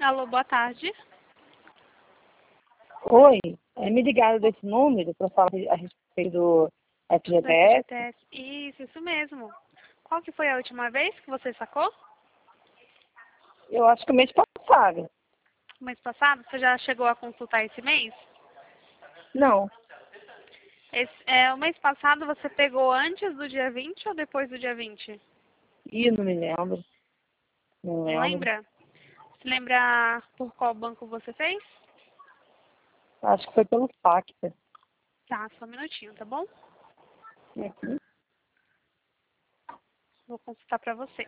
Alô, boa tarde. Oi, me ligaram desse número para falar a respeito do Do FGTS. FGTS. Isso mesmo. Qual que foi a última vez que você sacou? Eu acho que o mês passado. Mês passado? Você já chegou a consultar esse mês? Não, O mês passado você pegou antes do dia 20 ou depois do dia 20? não me lembro. Não Não lembro. lembra? Se lembra por qual banco você fez? Acho que foi pelo Facta. Tá, só um minutinho, tá bom? Aqui. Vou consultar pra você.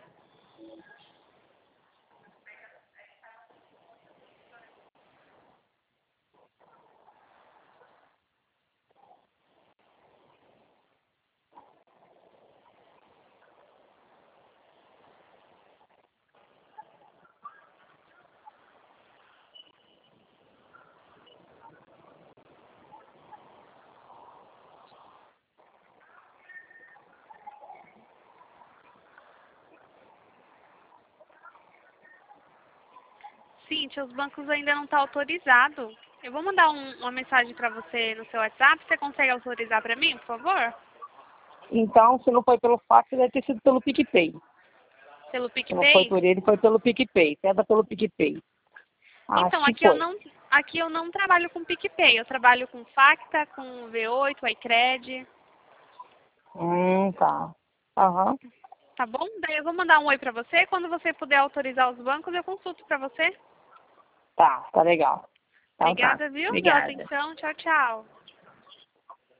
Cíntia, os bancos ainda não estão autorizados. Eu vou mandar uma mensagem pra você no seu WhatsApp. Você consegue autorizar pra mim, por favor? Então, se não foi pelo Facta, deve ter sido pelo PicPay. Pelo Se não foi PicPay? por ele, foi pelo PicPay. Tenta pelo PicPay. Acho Então, que foi. aqui eu não trabalho com PicPay. Eu trabalho com Facta, com V8, iCred. Tá. Aham. Tá bom? Daí eu vou mandar um oi pra você. Quando você puder autorizar os bancos, eu consulto pra você. Tá legal. Então tá. Obrigada, viu, pela Obrigada. atenção. Tchau, tchau.